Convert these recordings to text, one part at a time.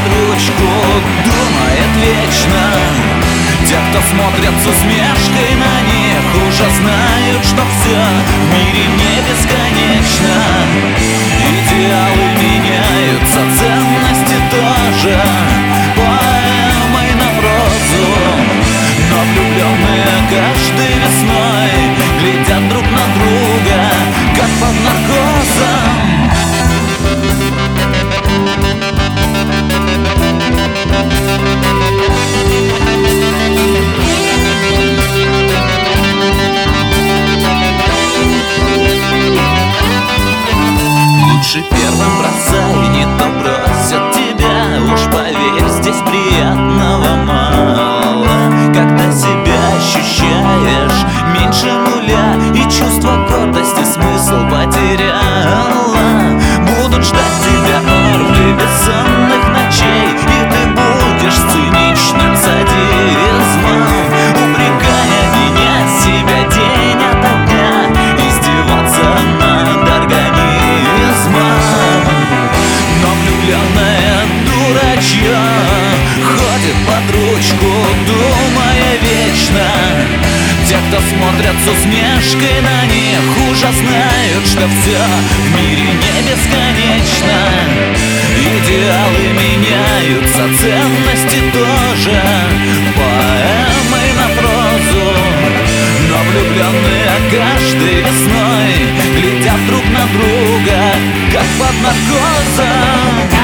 под ручку, думает вечно. Те, кто смотрят с усмешкой на них, уже знают, что все в мире не бесконечно. Идеалы меняются, ценности тоже, поэмой на прозу. Но влюбленные каждой весной глядят друг на друга, как под наркозом. Лучше первым бросай, не то бросят тебя. Уж поверь, здесь приятного мало. Когда себя ощущаешь меньше нуля, и чувство гордости смысл потеряла. Будут ждать тебя орды бессонных ночей, и ты будешь с циничным садизмом, упрекая менять себя день ото дня, издеваться над организмом. Но влюбленная дурачья ходит под ручку, думая вечно. Те, кто смотрят с усмешкой на них, уже знают, что все в мире не бесконечно. Идеалы меняются, ценности тоже, поэмой на прозу. Но влюбленные каждой весной глядят друг на друга, как под наркозом.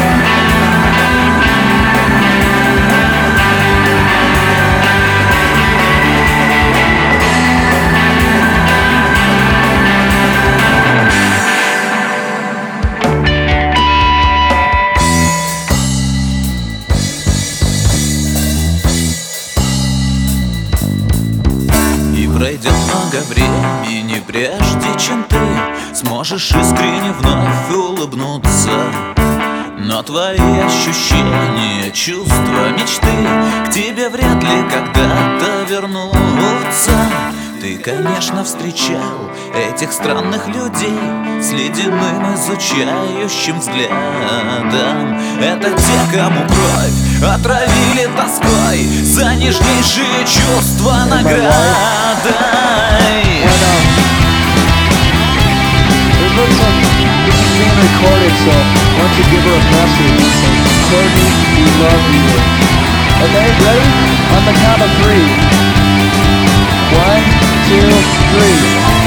Пройдет много времени, прежде чем ты сможешь искренне вновь улыбнуться. Но твои ощущения, чувства, мечты к тебе вряд ли когда-то вернутся. Ты, конечно, встречал этих странных людей с ледяным изучающим взглядом. Это те, кому кровь отравили тоской за нежнейшие чувства наградой. Recorded, so why don't you give her a message and say, Courtney, we love you. Okay, ready? On the count of 3. 1, 2, 3.